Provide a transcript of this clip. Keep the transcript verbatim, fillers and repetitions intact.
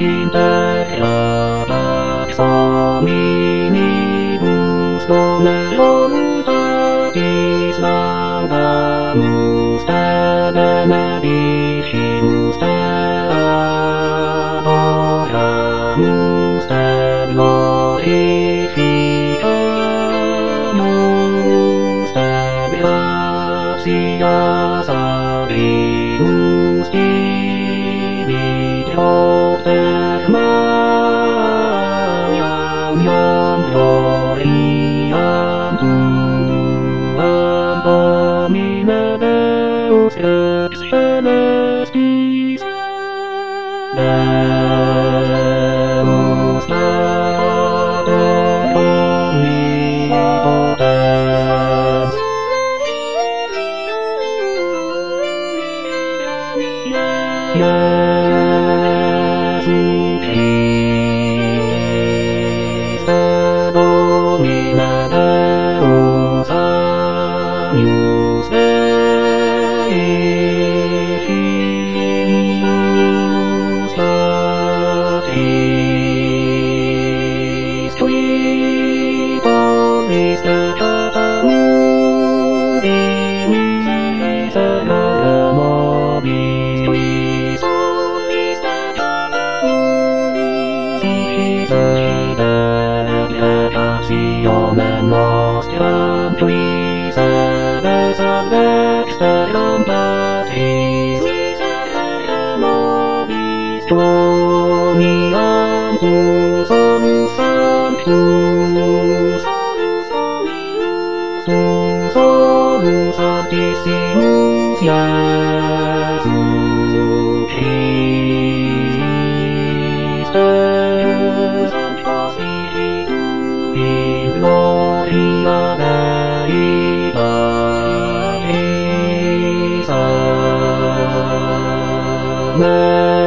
inter abad hominibus voluntatis laudamus te benedicimus te adoramus te glorificamus te gratias abrimus Propter Mariam gloriam tuam Domine Deus Rex Celestis Deus Pater Omnipotens Domine Deus agnus Dei filius Patris qui polis decata mundi miserere nobis qui solis decata mundi Sionem nostram tuis ebes ad exteram patris miserere nobis Dominiam tu solus sanctus tu solus sanctissimus Iesus Christe Sanctus in gloria Dei Patris. Amen.